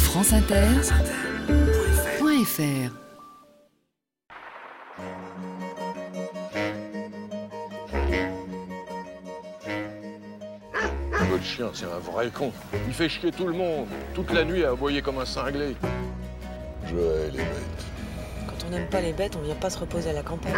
franceinter.fr. Votre chien, c'est un vrai con. Il fait chier tout le monde, toute la nuit à aboyer comme un cinglé. Je hais les bêtes. Quand on n'aime pas les bêtes, on vient pas se reposer à la campagne.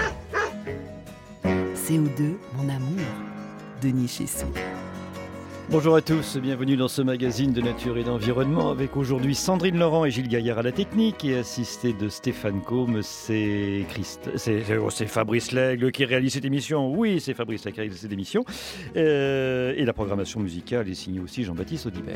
CO2, mon amour. Denis Chessou. Bonjour à tous, bienvenue dans ce magazine de nature et d'environnement avec aujourd'hui Sandrine Laurent et Gilles Gaillard à la technique et assisté de Stéphane Combe, c'est Fabrice Lègle qui réalise cette émission. Oui, c'est Fabrice Lègle qui réalise cette émission. Et la programmation musicale est signée aussi Jean-Baptiste Audibert.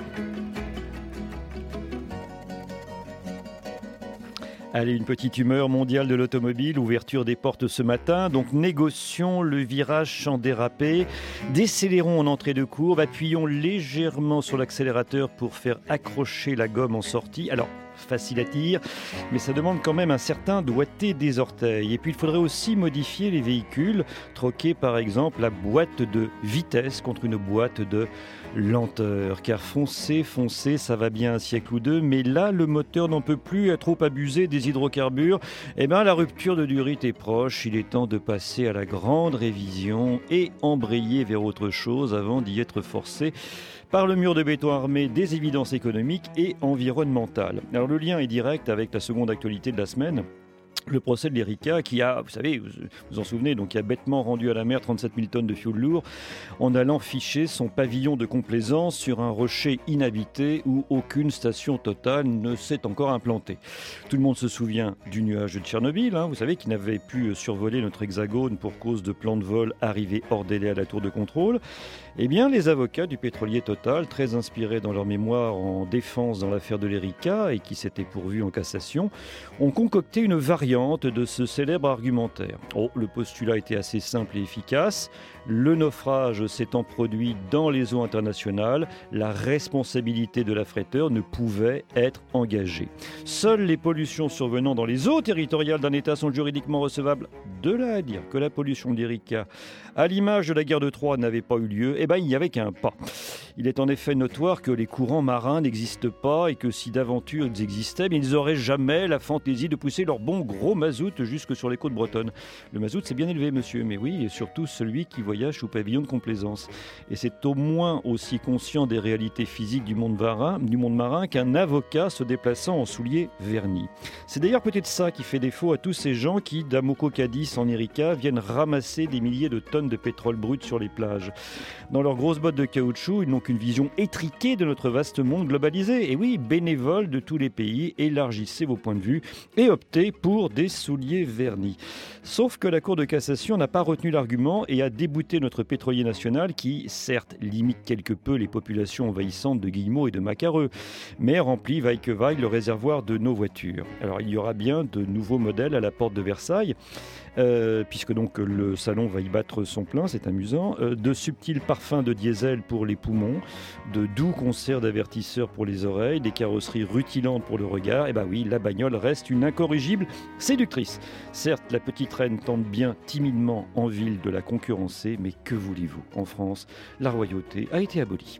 Allez, une petite humeur mondiale de l'automobile, ouverture des portes ce matin, donc négocions le virage sans déraper, décélérons en entrée de courbe, appuyons légèrement sur l'accélérateur pour faire accrocher la gomme en sortie. Alors, facile à dire, mais ça demande quand même un certain doigté des orteils. Et puis il faudrait aussi modifier les véhicules, troquer par exemple la boîte de vitesse contre une boîte de lenteur, car foncer, ça va bien un siècle ou deux, mais là le moteur n'en peut plus, à trop abuser des hydrocarbures. Eh bien la rupture de durite est proche, il est temps de passer à la grande révision et embrayer vers autre chose avant d'y être forcé par le mur de béton armé des évidences économiques et environnementales. Alors le lien est direct avec la seconde actualité de la semaine. Le procès de l'Erika qui a, vous savez, vous vous en souvenez, donc qui a bêtement rendu à la mer 37 000 tonnes de fioul lourd en allant ficher son pavillon de complaisance sur un rocher inhabité où aucune station Total ne s'est encore implantée. Tout le monde se souvient du nuage de Tchernobyl, vous savez, qui n'avait pu survoler notre hexagone pour cause de plans de vol arrivés hors délai à la tour de contrôle. Eh bien, les avocats du pétrolier Total, très inspirés dans leur mémoire en défense dans l'affaire de l'Erika et qui s'étaient pourvus en cassation, ont concocté une variante de ce célèbre argumentaire. Le postulat était assez simple et efficace. Le naufrage s'étant produit dans les eaux internationales, la responsabilité de l'affréteur ne pouvait être engagée. Seules les pollutions survenant dans les eaux territoriales d'un État sont juridiquement recevables. De là à dire que la pollution de l'Erika, à l'image de la guerre de Troie, n'avait pas eu lieu, il n'y avait qu'un pas. Il est en effet notoire que les courants marins n'existent pas et que si d'aventure ils existaient, ils n'auraient jamais la fantaisie de pousser leur bon gros mazout jusque sur les côtes bretonnes. Le mazout, c'est bien élevé, monsieur, mais oui, et surtout celui qui voyage sous pavillon de complaisance. Et c'est au moins aussi conscient des réalités physiques du monde marin qu'un avocat se déplaçant en souliers vernis. C'est d'ailleurs peut-être ça qui fait défaut à tous ces gens qui, d'Amoco Cadiz en Erika, viennent ramasser des milliers de tonnes de pétrole brut sur les plages. Dans leurs grosses bottes de caoutchouc, ils n'ont qu'une vision étriquée de notre vaste monde globalisé. Et oui, bénévoles de tous les pays, élargissez vos points de vue et optez pour des souliers vernis. Sauf que la Cour de cassation n'a pas retenu l'argument et a débouté notre pétrolier national qui, certes, limite quelque peu les populations envahissantes de guillemots et de macareux, mais remplit vaille que vaille le réservoir de nos voitures. Alors il y aura bien de nouveaux modèles à la porte de Versailles, puisque donc le salon va y battre son plein, c'est amusant, de subtils parfums de diesel pour les poumons, de doux concerts d'avertisseurs pour les oreilles, des carrosseries rutilantes pour le regard. Oui, la bagnole reste une incorrigible séductrice. Certes, la petite reine tente bien timidement en ville de la concurrencer, mais que voulez-vous ? En France, la royauté a été abolie.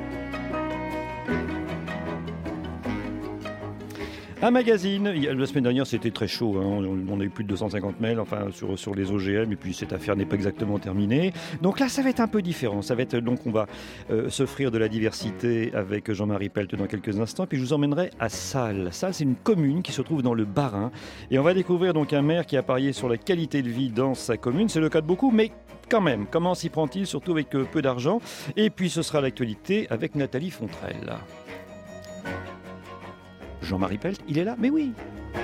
Un magazine, la semaine dernière c'était très chaud, on a eu plus de 250 mails sur les OGM et puis cette affaire n'est pas exactement terminée. Donc là ça va être un peu différent, on va s'offrir de la diversité avec Jean-Marie Pelt dans quelques instants, puis je vous emmènerai à Salles. Salles, c'est une commune qui se trouve dans le Bas-Rhin et on va découvrir donc un maire qui a parié sur la qualité de vie dans sa commune, c'est le cas de beaucoup, mais quand même, comment s'y prend-il, surtout avec peu d'argent? Et puis ce sera l'actualité avec Nathalie Fontrelle. Jean-Marie Pelt, il est là? Mais oui!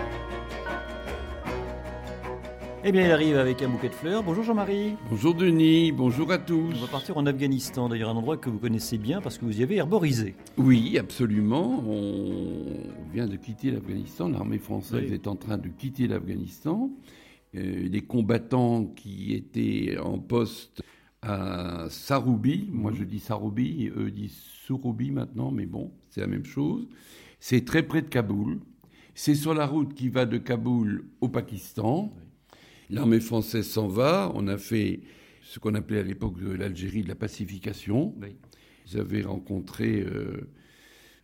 Eh bien, il arrive avec un bouquet de fleurs. Bonjour Jean-Marie. Bonjour Denis, bonjour à tous. On va partir en Afghanistan, d'ailleurs un endroit que vous connaissez bien parce que vous y avez herborisé. Oui, absolument. On vient de quitter l'Afghanistan. L'armée française est en train de quitter l'Afghanistan. Les combattants qui étaient en poste à Saroubi, moi je dis Saroubi, eux disent Souroubi maintenant, mais bon, c'est la même chose. C'est très près de Kaboul. C'est sur la route qui va de Kaboul au Pakistan. L'armée française s'en va. On a fait ce qu'on appelait à l'époque de l'Algérie de la pacification. Ils avaient rencontré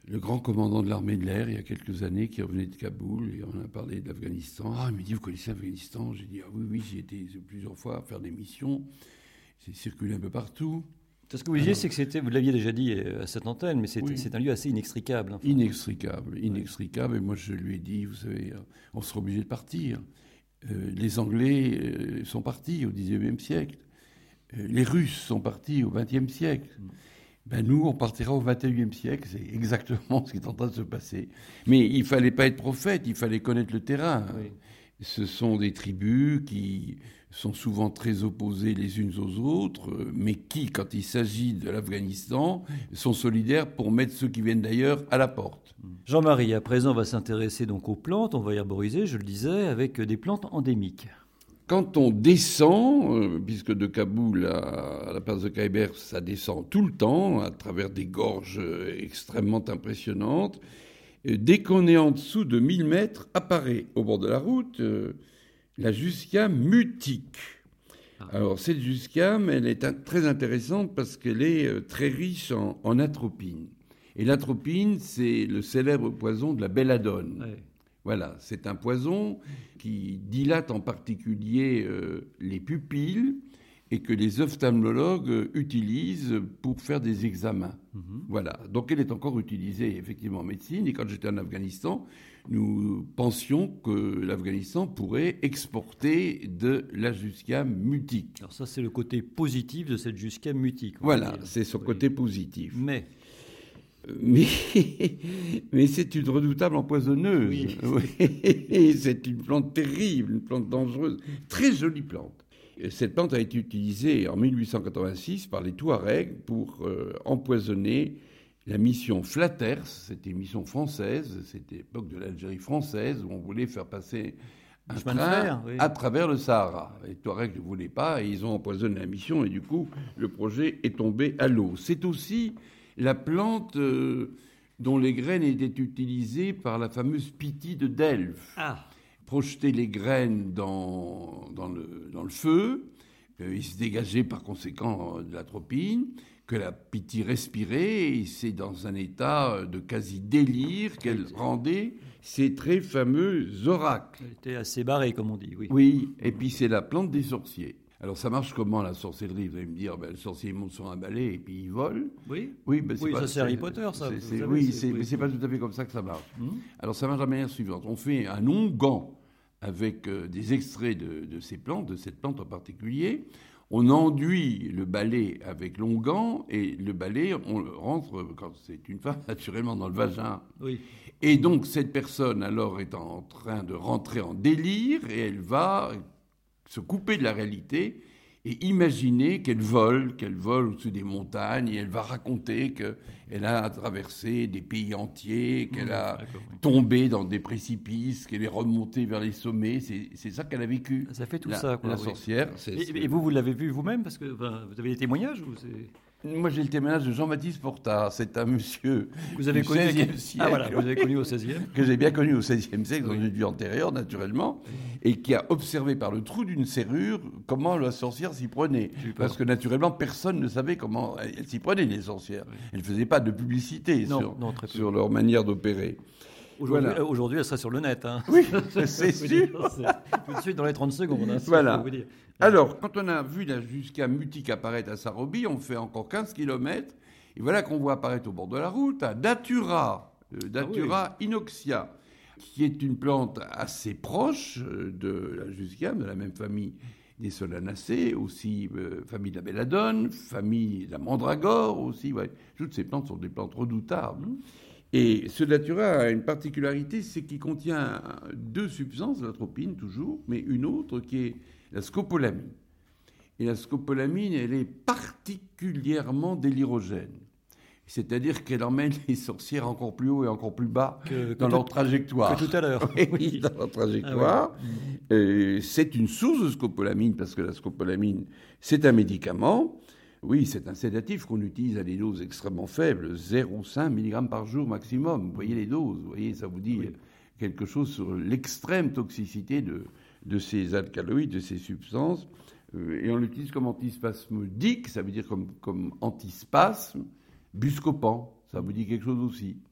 le grand commandant de l'armée de l'air, il y a quelques années, qui revenait de Kaboul, et on a parlé de l'Afghanistan. Ah, il m'a dit, vous connaissez l'Afghanistan? J'ai dit, ah oui, j'y étais plusieurs fois à faire des missions. C'est circulé un peu partout. Ce que vous disiez, c'est que vous l'aviez déjà dit à cette antenne, mais c'est un lieu assez inextricable. Enfin. Inextricable. Et moi, je lui ai dit, vous savez, on sera obligé de partir. Les Anglais sont partis au XIXe siècle. Les Russes sont partis au XXe siècle. Nous, on partira au XXIe siècle. C'est exactement ce qui est en train de se passer. Mais il ne fallait pas être prophète, il fallait connaître le terrain. Oui. Ce sont des tribus qui sont souvent très opposées les unes aux autres, mais qui, quand il s'agit de l'Afghanistan, sont solidaires pour mettre ceux qui viennent d'ailleurs à la porte. Jean-Marie, à présent, on va s'intéresser donc aux plantes. On va herboriser, je le disais, avec des plantes endémiques. Quand on descend, puisque de Kaboul à la place de Khyber, ça descend tout le temps, à travers des gorges extrêmement impressionnantes, dès qu'on est en dessous de 1000 mètres, apparaît au bord de la route la Jusquiame mutique. Alors cette Jusquiame, elle est très intéressante parce qu'elle est très riche en atropine. Et l'atropine, c'est le célèbre poison de la belladone. Ouais. Voilà, c'est un poison qui dilate en particulier les pupilles et que les ophtalmologues utilisent pour faire des examens. Voilà, donc elle est encore utilisée effectivement en médecine. Et quand j'étais en Afghanistan, nous pensions que l'Afghanistan pourrait exporter de la Jusquiame mutique. Alors ça, c'est le côté positif de cette Jusquiame mutique. Voilà, c'est son côté positif. Mais c'est une redoutable empoisonneuse. Oui. C'est une plante terrible, une plante dangereuse, très jolie plante. Cette plante a été utilisée en 1886 par les Touaregs pour empoisonner la mission Flatters. C'était une mission française, c'était l'époque de l'Algérie française, où on voulait faire passer un train à travers le Sahara. Les Touaregs ne voulaient pas et ils ont empoisonné la mission et du coup, le projet est tombé à l'eau. C'est aussi la plante dont les graines étaient utilisées par la fameuse Pythie de Delphes. Projeter les graines dans le feu, il se dégageait par conséquent de l'atropine, que la Pythie respirait, et c'est dans un état de quasi-délire qu'elle rendait ces très fameux oracles. Elle était assez barrée, comme on dit, oui. Oui, et puis c'est la plante des sorciers. Alors ça marche comment la sorcellerie? Vous allez me dire, le sorcier monte sur un balai et puis il vole. Oui, ça c'est Harry Potter, ça. Mais c'est pas tout à fait comme ça que ça marche. Alors ça marche de la manière suivante. On fait un onguent avec des extraits de ces plantes, de cette plante en particulier. On enduit le balai avec l'onguent et le balai, on le rentre, quand c'est une femme, naturellement dans le vagin. Oui. Et donc cette personne alors est en train de rentrer en délire et elle va se couper de la réalité et imaginer qu'elle vole au-dessus des montagnes et elle va raconter qu'elle a traversé des pays entiers, qu'elle a tombé dans des précipices, qu'elle est remontée vers les sommets. C'est ça qu'elle a vécu. Ça fait tout ça, quoi. La sorcière. Et vous l'avez vu vous-même? Parce que vous avez des témoignages ou Moi, j'ai le témoignage de Jean-Baptiste Portard. C'est un monsieur vous avez connu XVIe siècle. Ah voilà, vous avez connu au XVIe. Que j'ai bien connu au XVIe siècle, dans une vie antérieure, naturellement, et qui a observé par le trou d'une serrure comment la sorcière s'y prenait. Parce que, naturellement, personne ne savait comment elles s'y prenaient, les sorcières. Elles ne faisaient pas de publicité sur leur manière d'opérer. Aujourd'hui, elle serait sur le net. Hein. Oui, c'est sûr. Tout de suite dans les 30 secondes. Hein, voilà. Alors, quand on a vu la Jusquiame mutique apparaître à Sarrobi, on fait encore 15 km. Et voilà qu'on voit apparaître au bord de la route un Datura inoxia, qui est une plante assez proche de la Jusquiame, de la même famille des Solanacées, aussi famille de la belladone, famille de la mandragore aussi. Ouais. Toutes ces plantes sont des plantes redoutables. Et ce Datura a une particularité, c'est qu'il contient deux substances, l'atropine toujours, mais une autre qui est la scopolamine. Et la scopolamine, elle est particulièrement délirogène. C'est-à-dire qu'elle emmène les sorcières encore plus haut et encore plus bas dans leur trajectoire. Que tout à l'heure. Oui, dans leur trajectoire. Ah oui. C'est une source de scopolamine, parce que la scopolamine, c'est un médicament. Oui, c'est un sédatif qu'on utilise à des doses extrêmement faibles, 0,5 mg par jour maximum. Vous voyez les doses, vous voyez, ça vous dit quelque chose sur l'extrême toxicité de ces alcaloïdes, de ces substances. Et on l'utilise comme antispasmodique, ça veut dire comme antispasme, buscopan, ça vous dit quelque chose aussi.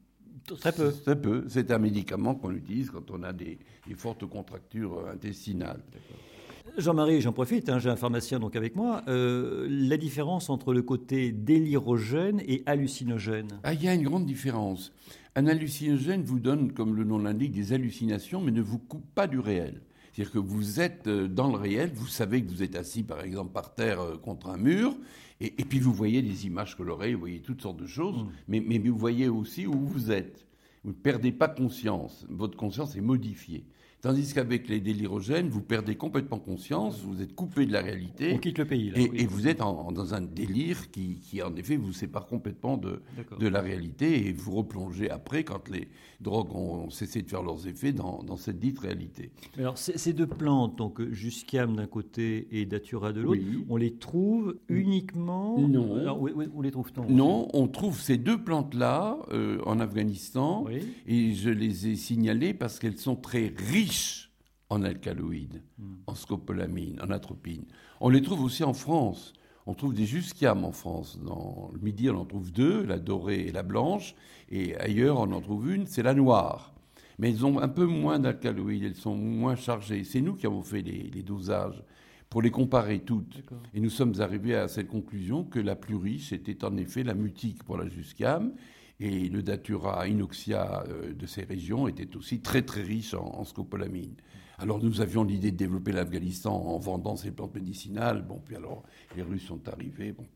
Très peu. Très peu. C'est un médicament qu'on utilise quand on a des fortes contractures intestinales. Jean-Marie, j'en profite, j'ai un pharmacien donc avec moi. La différence entre le côté délirogène et hallucinogène. Il y a une grande différence. Un hallucinogène vous donne, comme le nom l'indique, des hallucinations, mais ne vous coupe pas du réel. C'est-à-dire que vous êtes dans le réel, vous savez que vous êtes assis, par exemple, par terre contre un mur, et puis vous voyez des images colorées, vous voyez toutes sortes de choses, mais vous voyez aussi où vous êtes. Vous ne perdez pas conscience, votre conscience est modifiée. Tandis qu'avec les délirogènes, vous perdez complètement conscience, vous êtes coupé de la réalité. On quitte le pays, là. Et vous êtes dans un délire qui, en effet, vous sépare complètement de la réalité et vous replongez après, quand les drogues ont cessé de faire leurs effets, dans cette dite réalité. Alors, ces deux plantes, donc Jusquiam d'un côté et Datura de l'autre, oui. On les trouve uniquement... Non. Alors, où les trouve-t-on? Non, on trouve ces deux plantes-là en Afghanistan, et je les ai signalées parce qu'elles sont très riches en alcaloïdes, en scopolamine, en atropine. On les trouve aussi en France. On trouve des Jusquiam en France. Dans le Midi, on en trouve deux, la dorée et la blanche. Et ailleurs, on en trouve une, c'est la noire. Mais elles ont un peu moins d'alcaloïdes, elles sont moins chargées. C'est nous qui avons fait les dosages pour les comparer toutes. D'accord. Et nous sommes arrivés à cette conclusion que la plus riche était en effet la mutique pour la Jusquiam. Et le Datura inoxia de ces régions était aussi très très riche en scopolamine. Alors nous avions l'idée de développer l'Afghanistan en vendant ces plantes médicinales. Bon, puis alors les Russes sont arrivés. Bon,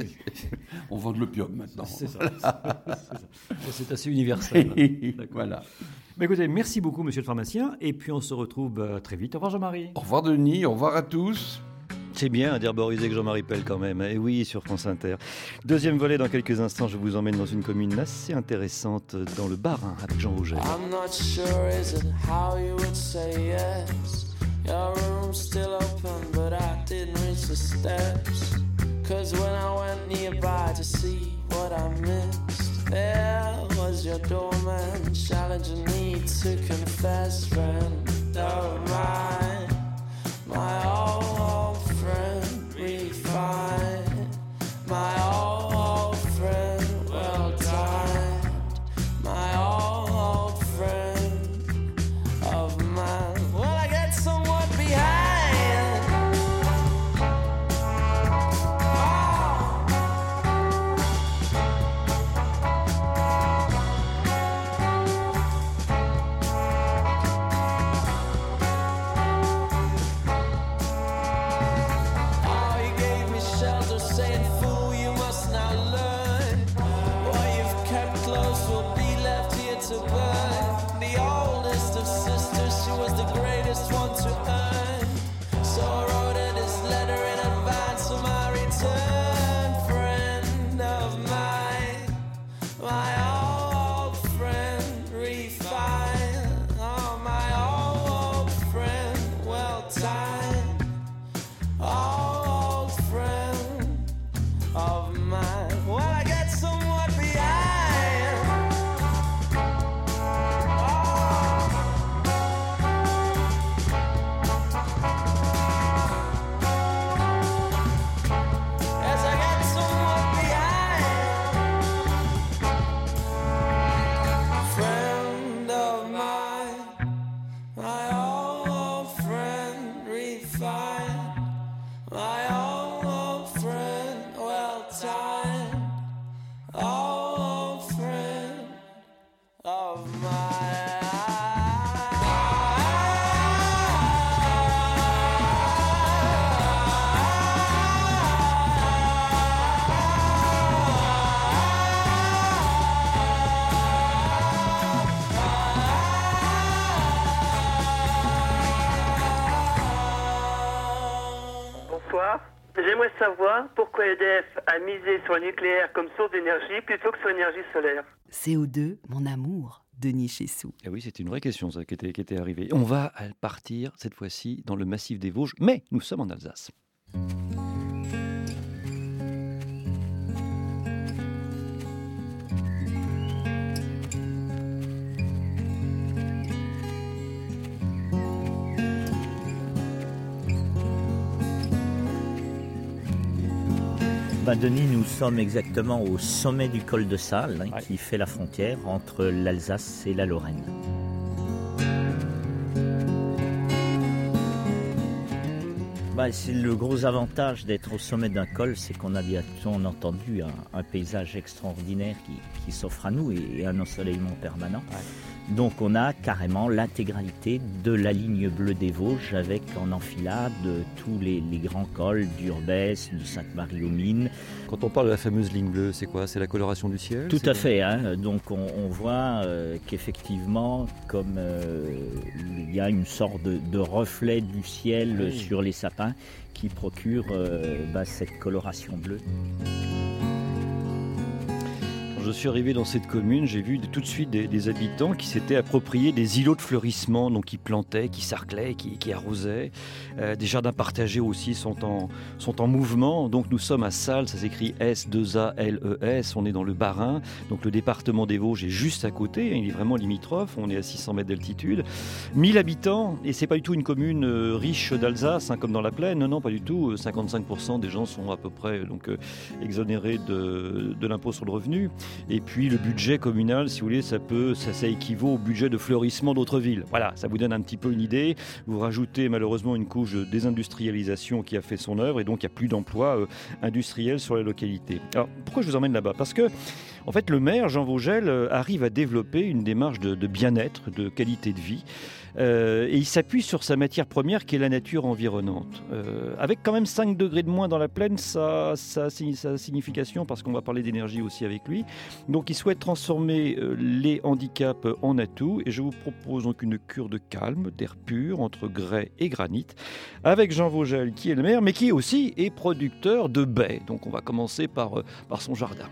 on vend de l'opium maintenant. C'est ça. C'est assez universel. Voilà. Écoutez, merci beaucoup, monsieur le pharmacien. Et puis on se retrouve très vite. Au revoir, Jean-Marie. Au revoir, Denis. Au revoir à tous. C'est bien d'herboriser que Jean-Marie Pell quand même. Et oui, sur France Inter. Deuxième volet dans quelques instants. Je vous emmène dans une commune assez intéressante dans le Bas-Rhin avec Jean Rouget. I'm not sure is it how you would say yes. Your room's still open but I didn't reach the steps. Cause when I went nearby to see what I missed, there was your doorman challenging me to confess. Friend of mine, my old friend, refined, my old friend, well timed, my old friend of mine. Well, I get somewhat behind. Oh, you gave me shelter, saying, fool, you must now learn. What you've kept close will be left here to burn. The oldest of sisters, she was the greatest one to earn. So I wrote her this letter in advance of my return. Friend of mine, my old friend, refined. Oh, my old friend, well timed. Old friend of mine. Well, I get somewhat behind. Yes, I get somewhat behind. Friend of mine, my old friend, refined. My old friend, well timed, old friend of Bonsoir. J'aimerais savoir pourquoi EDF a misé sur le nucléaire comme source d'énergie plutôt que sur l'énergie solaire. CO2, mon amour, Denis Chessou. Et oui, c'est une vraie question ça, qui était arrivée. On va partir cette fois-ci dans le massif des Vosges, mais nous sommes en Alsace. Denis, nous sommes exactement au sommet du col de Salles, Ouais. qui fait la frontière entre l'Alsace et la Lorraine. C'est le gros avantage d'être au sommet d'un col, c'est qu'on a bien entendu un paysage extraordinaire qui s'offre à nous et un ensoleillement permanent. Ouais. Donc on a carrément l'intégralité de la ligne bleue des Vosges avec en enfilade tous les grands cols d'Urbès, du Sainte-Marie-aux-Mines. Quand on parle de la fameuse ligne bleue, c'est quoi? C'est la coloration du ciel? Tout à fait. Donc on voit qu'effectivement, comme il y a une sorte de reflet du ciel sur les sapins qui procure cette coloration bleue. Je suis arrivé dans cette commune, j'ai vu tout de suite des habitants qui s'étaient appropriés des îlots de fleurissement, donc qui plantaient, qui sarclaient, qui arrosaient. Des jardins partagés aussi sont en mouvement. Donc nous sommes à Salles, ça s'écrit S-2-A-L-E-S, on est dans le Bas-Rhin. Donc le département des Vosges est juste à côté, il est vraiment limitrophe, on est à 600 mètres d'altitude. 1000 habitants, et c'est pas du tout une commune riche d'Alsace, comme dans la plaine, non, pas du tout. 55% des gens sont à peu près exonérés de l'impôt sur le revenu. Et puis le budget communal, si vous voulez, ça équivaut au budget de fleurissement d'autres villes. Voilà, ça vous donne un petit peu une idée. Vous rajoutez malheureusement une couche de désindustrialisation qui a fait son œuvre et donc il n'y a plus d'emplois industriels sur la localité. Alors pourquoi je vous emmène là-bas? Parce que en fait, le maire, Jean Vogel, arrive à développer une démarche de bien-être, de qualité de vie. Et il s'appuie sur sa matière première qui est la nature environnante. Avec quand même 5 degrés de moins dans la plaine, ça a sa signification parce qu'on va parler d'énergie aussi avec lui. Donc il souhaite transformer les handicaps en atouts et je vous propose donc une cure de calme, d'air pur entre grès et granit avec Jean Vogel qui est le maire mais qui aussi est producteur de baies. Donc on va commencer par son jardin.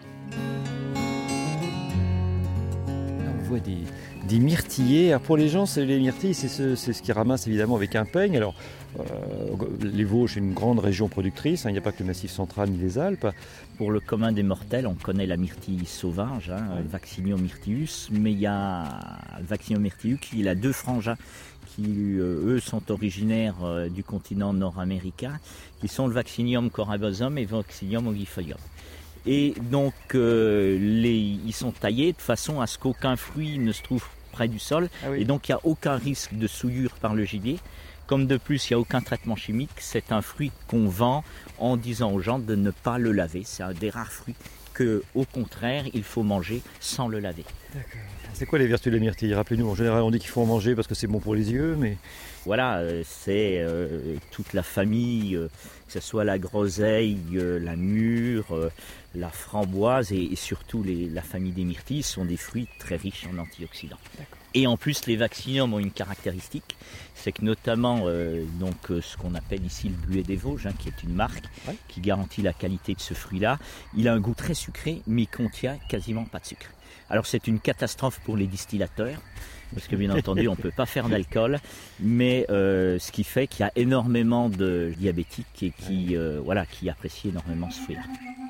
On voit des myrtillers. Alors pour les gens, les myrtilles, c'est ce qu'ils ramassent évidemment avec un peigne. Alors, les Vosges, c'est une grande région productrice. Il n'y a pas que le Massif central ni les Alpes. Pour le commun des mortels, on connaît la myrtille sauvage, Vaccinium myrtillus, mais il y a Vaccinium myrtillus qui a 2 frangins qui, eux, sont originaires du continent nord-américain, qui sont le Vaccinium corabosum et Vaccinium ongifolium. Et donc, ils sont taillés de façon à ce qu'aucun fruit ne se trouve près du sol. Ah oui. Et donc, il n'y a aucun risque de souillure par le gibier. Comme de plus, il n'y a aucun traitement chimique. C'est un fruit qu'on vend en disant aux gens de ne pas le laver. C'est un des rares fruits qu'au contraire, il faut manger sans le laver. D'accord. C'est quoi les vertus de la myrtille? Rappelez-nous, en général, on dit qu'il faut en manger parce que c'est bon pour les yeux, mais... Voilà, c'est toute la famille, que ce soit la groseille, la mûre, la framboise et surtout la famille des myrtilles sont des fruits très riches en antioxydants. D'accord. Et en plus, les Vaccinium ont une caractéristique, c'est que notamment ce qu'on appelle ici le Buet des Vosges, qui est une marque qui garantit la qualité de ce fruit-là, il a un goût très sucré, mais il contient quasiment pas de sucre. Alors c'est une catastrophe pour les distillateurs, parce que bien entendu on ne peut pas faire d'alcool, mais ce qui fait qu'il y a énormément de diabétiques et qui apprécient énormément ce fruit-là.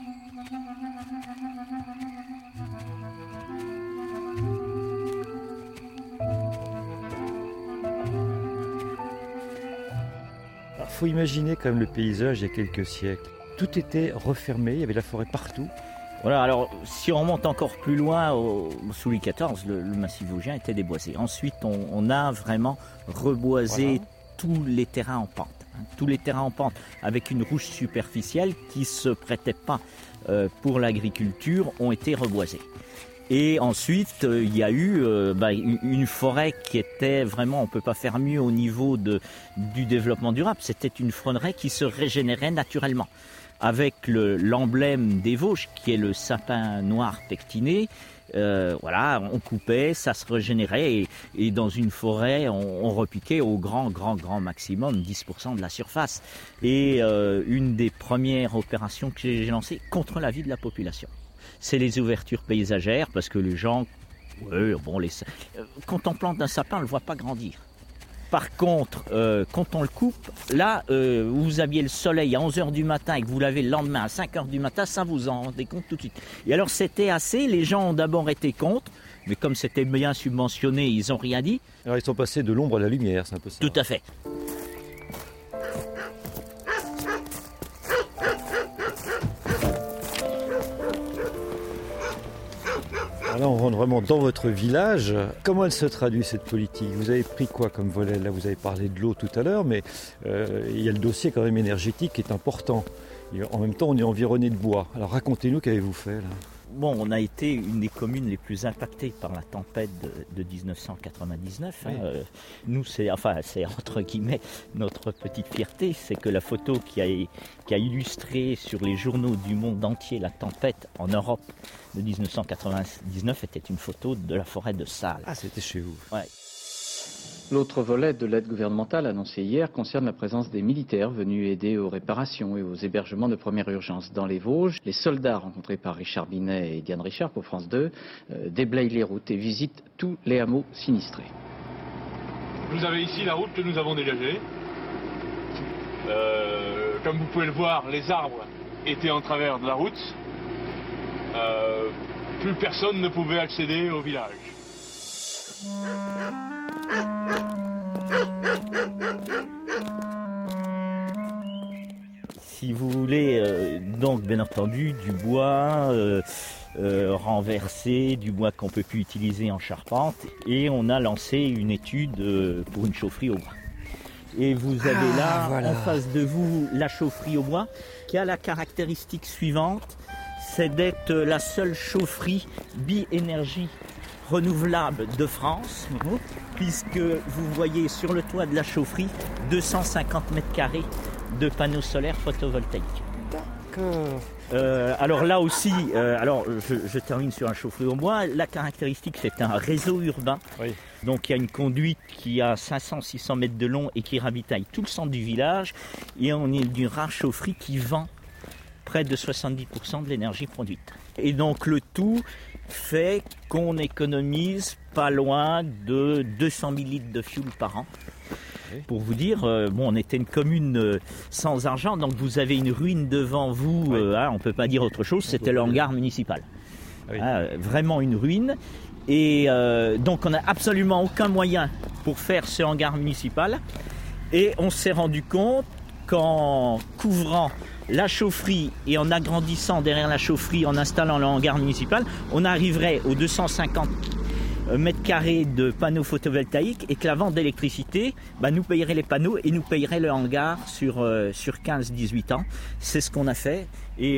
Il faut imaginer quand même le paysage il y a quelques siècles. Tout était refermé, il y avait la forêt partout. Voilà, alors si on remonte encore plus loin, sous Louis XIV, le massif vosgien était déboisé. Ensuite, on a vraiment reboisé tous les terrains en pente. Tous les terrains en pente avec une rouche superficielle qui ne se prêtait pas pour l'agriculture ont été reboisés. Et ensuite, il y a eu une forêt qui était vraiment, on ne peut pas faire mieux au niveau du développement durable. C'était une forêt qui se régénérait naturellement. Avec l'emblème des Vosges, qui est le sapin noir pectiné, on coupait, ça se régénérait et dans une forêt, on repiquait au grand maximum 10% de la surface. Et une des premières opérations que j'ai lancées contre la vie de la population, c'est les ouvertures paysagères, parce que les gens, quand on plante un sapin, on ne le voit pas grandir. Par contre, quand on le coupe, là, vous aviez le soleil à 11h du matin et que vous l'avez le lendemain à 5h du matin, ça vous en rendez compte tout de suite. Et alors c'était assez, les gens ont d'abord été contre, mais comme c'était bien subventionné, ils n'ont rien dit. Alors ils sont passés de l'ombre à la lumière, c'est un peu ça. Tout à fait. vraiment dans votre village. Comment elle se traduit cette politique? Vous avez pris quoi comme volet? Là, vous avez parlé de l'eau tout à l'heure, mais il y a le dossier quand même énergétique qui est important. Et en même temps, on est environné de bois. Alors racontez-nous, qu'avez-vous fait là? Bon, on a été une des communes les plus impactées par la tempête de 1999. Oui. Nous, c'est entre guillemets notre petite fierté, c'est que la photo qui a illustré sur les journaux du monde entier la tempête en Europe de 1999 était une photo de la forêt de Salles. Ah, c'était chez vous. Ouais. L'autre volet de l'aide gouvernementale annoncée hier concerne la présence des militaires venus aider aux réparations et aux hébergements de première urgence. Dans les Vosges, les soldats rencontrés par Richard Binet et Diane Richard pour France 2 déblayent les routes et visitent tous les hameaux sinistrés. Vous avez ici la route que nous avons dégagée. Comme vous pouvez le voir, les arbres étaient en travers de la route. Plus personne ne pouvait accéder au village. Si vous voulez, donc bien entendu, du bois renversé, du bois qu'on ne peut plus utiliser en charpente, et on a lancé une étude pour une chaufferie au bois. Et vous avez là, voilà, en face de vous, la chaufferie au bois, qui a la caractéristique suivante, c'est d'être la seule chaufferie bi-énergie renouvelable de France, puisque vous voyez sur le toit de la chaufferie 250 mètres carrés de panneaux solaires photovoltaïques. D'accord. Alors là aussi, je termine sur un chaufferie au bois. La caractéristique, c'est un réseau urbain. Oui. Donc il y a une conduite qui a 500-600 mètres de long et qui ravitaille tout le centre du village. Et on est d'une rare chaufferie qui vend près de 70% de l'énergie produite. Et donc le tout fait qu'on économise pas loin de 200 000 litres de fuel par an. Pour vous dire, on était une commune sans argent, donc vous avez une ruine devant vous, oui. On ne peut pas dire autre chose, c'était le hangar municipal. Oui. Vraiment une ruine. Et donc on n'a absolument aucun moyen pour faire ce hangar municipal. Et on s'est rendu compte qu'en couvrant la chaufferie et en agrandissant derrière la chaufferie, en installant le hangar municipal, on arriverait aux 250 mètres carrés de panneaux photovoltaïques et que la vente d'électricité nous payerait les panneaux et nous payerait le hangar sur 15-18 ans. C'est ce qu'on a fait et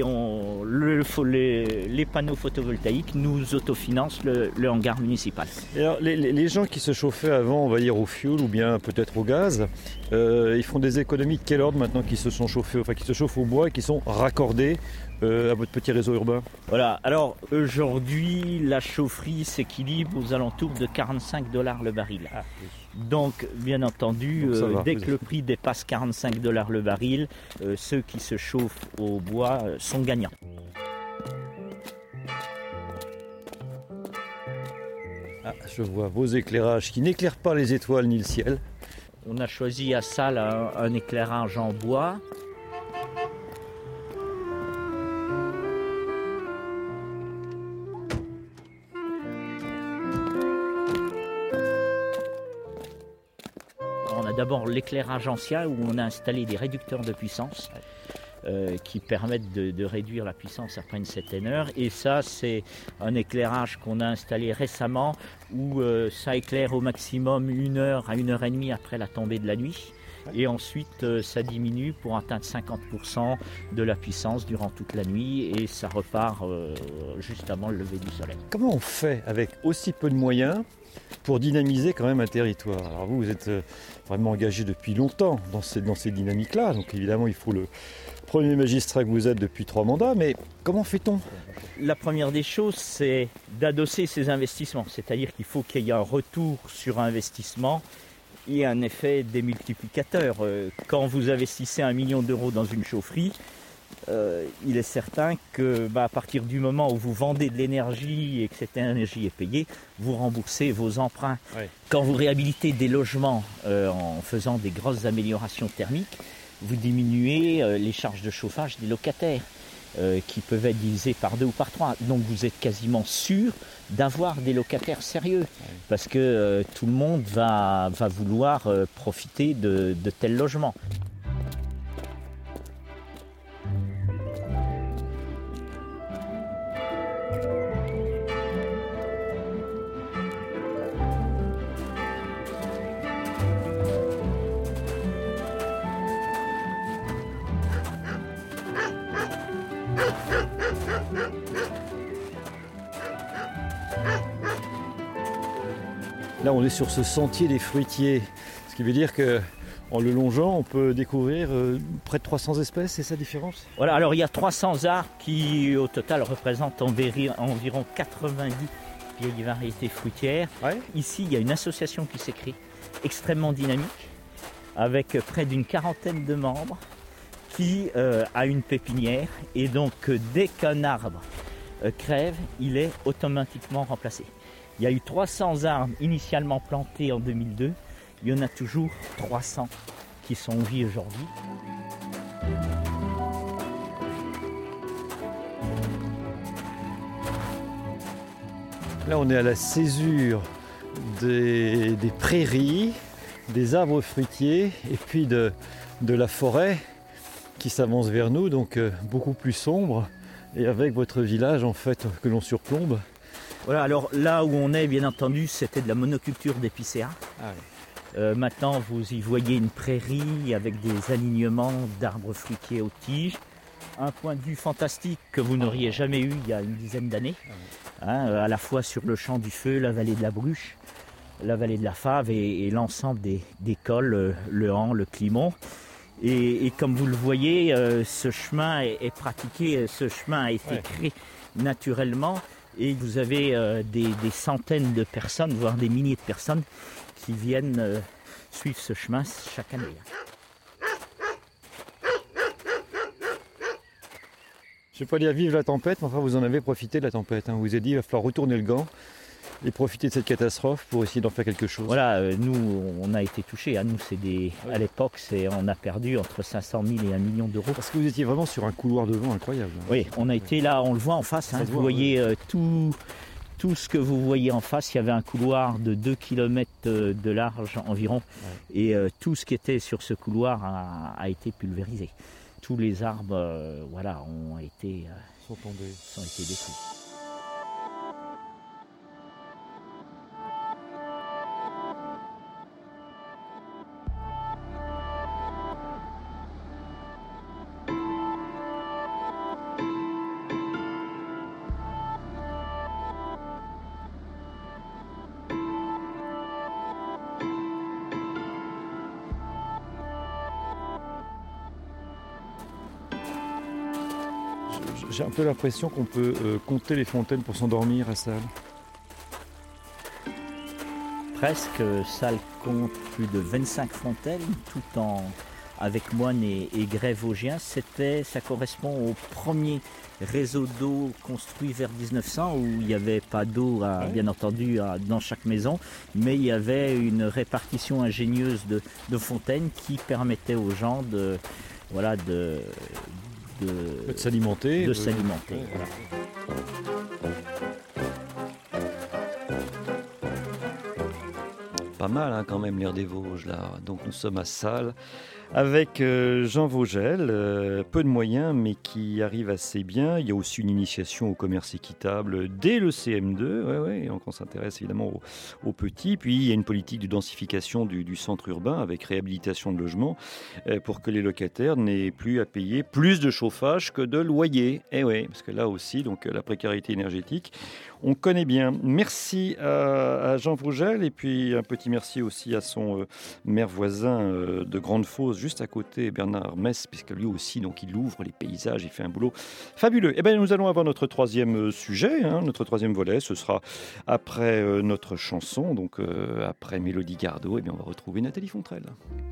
les panneaux photovoltaïques nous autofinancent le hangar municipal. Et alors, les gens qui se chauffaient avant, on va dire au fioul ou bien peut-être au gaz, ils font des économies de quel ordre maintenant qui se sont chauffés, enfin qui se chauffent au bois et qui sont raccordés à votre petit réseau urbain? Voilà, alors aujourd'hui la chaufferie s'équilibre aux alentours de $45 le baril. Ah, oui. Donc bien entendu, donc dès que le prix dépasse $45 le baril, ceux qui se chauffent au bois sont gagnants. Ah, je vois vos éclairages qui n'éclairent pas les étoiles ni le ciel. On a choisi à Salles un éclairage en bois. On a d'abord l'éclairage ancien où on a installé des réducteurs de puissance qui permettent de réduire la puissance après une certaine heure. Et ça, c'est un éclairage qu'on a installé récemment où ça éclaire au maximum 1 heure à 1 heure et demie après la tombée de la nuit. Et ensuite, ça diminue pour atteindre 50% de la puissance durant toute la nuit et ça repart juste avant le lever du soleil. Comment on fait avec aussi peu de moyens pour dynamiser quand même un territoire? Alors vous êtes vraiment engagé depuis longtemps dans ces dynamiques-là, donc évidemment il faut le premier magistrat que vous êtes depuis 3 mandats, mais comment fait-on? La première des choses, c'est d'adosser ces investissements, c'est-à-dire qu'il faut qu'il y ait un retour sur investissement et un effet démultiplicateur. Quand vous investissez 1 million d'euros dans une chaufferie, il est certain que à partir du moment où vous vendez de l'énergie et que cette énergie est payée, vous remboursez vos emprunts. Oui. Quand vous réhabilitez des logements en faisant des grosses améliorations thermiques, vous diminuez les charges de chauffage des locataires qui peuvent être divisées par 2 ou par 3. Donc vous êtes quasiment sûr d'avoir des locataires sérieux parce que tout le monde va vouloir profiter de tels logements. Là, on est sur ce sentier des fruitiers, ce qui veut dire que en le longeant, on peut découvrir près de 300 espèces, c'est ça la différence? Voilà, alors il y a 300 arbres qui au total représentent environ 90 vieilles variétés fruitières. Ouais. Ici, il y a une association qui s'est créée, extrêmement dynamique, avec près d'une quarantaine de membres, qui a une pépinière, et donc dès qu'un arbre crève, il est automatiquement remplacé. Il y a eu 300 arbres initialement plantés en 2002, il y en a toujours 300 qui sont en vie aujourd'hui. Là, on est à la césure des prairies, des arbres fruitiers et puis de la forêt qui s'avance vers nous, donc beaucoup plus sombre, et avec votre village en fait que l'on surplombe. Voilà, alors là où on est, bien entendu, c'était de la monoculture d'épicéas. Ah oui. Maintenant, vous y voyez une prairie avec des alignements d'arbres fruitiers aux tiges. Un point de vue fantastique que vous n'auriez jamais eu il y a une dizaine d'années. À la fois sur le champ du feu, la vallée de la Bruche, la vallée de la Fave et l'ensemble des cols, le Han, le Climont. Et comme vous le voyez, ce chemin est pratiqué, ce chemin a été créé naturellement. Et vous avez des centaines de personnes, voire des milliers de personnes qui viennent suivre ce chemin chaque année. Je ne vais pas dire vive la tempête, mais enfin vous en avez profité de la tempête. Vous vous êtes dit qu'il va falloir retourner le gant et profiter de cette catastrophe pour essayer d'en faire quelque chose. Voilà, nous on a été touchés. Nous, à l'époque, on a perdu entre 500 000 et 1 million d'euros. Parce que vous étiez vraiment sur un couloir de vent incroyable. Oui, on a été là, on le voit en face. Vous voyez tout ce que vous voyez en face, il y avait un couloir de 2 km de large environ. Ouais. Et tout ce qui était sur ce couloir a été pulvérisé. Tous les arbres ont été détruits. J'ai un peu l'impression qu'on peut compter les fontaines pour s'endormir à Salles. Presque, Salles compte plus de 25 fontaines, tout avec moines et grès vosgiens. Ça correspond au premier réseau d'eau construit vers 1900 où il n'y avait pas d'eau, bien entendu, dans chaque maison, mais il y avait une répartition ingénieuse de fontaines qui permettait aux gens de s'alimenter. Voilà. Pas mal quand même l'air des Vosges là. Donc nous sommes à Salles avec Jean Vogel, peu de moyens mais qui arrive assez bien. Il y a aussi une initiation au commerce équitable dès le CM2, donc on s'intéresse évidemment aux petits. Puis il y a une politique de densification du centre urbain avec réhabilitation de logements pour que les locataires n'aient plus à payer plus de chauffage que de loyer. Parce que là aussi, donc la précarité énergétique, on connaît bien. Merci à Jean Vogel et puis un petit merci aussi à son maire voisin de Grande-Fosse, juste à côté, Bernard Mess, puisque lui aussi, donc, il ouvre les paysages, il fait un boulot fabuleux. Nous allons avoir notre troisième sujet, notre troisième volet. Ce sera après notre chanson, donc après Mélodie Gardot, on va retrouver Nathalie Fontrelle.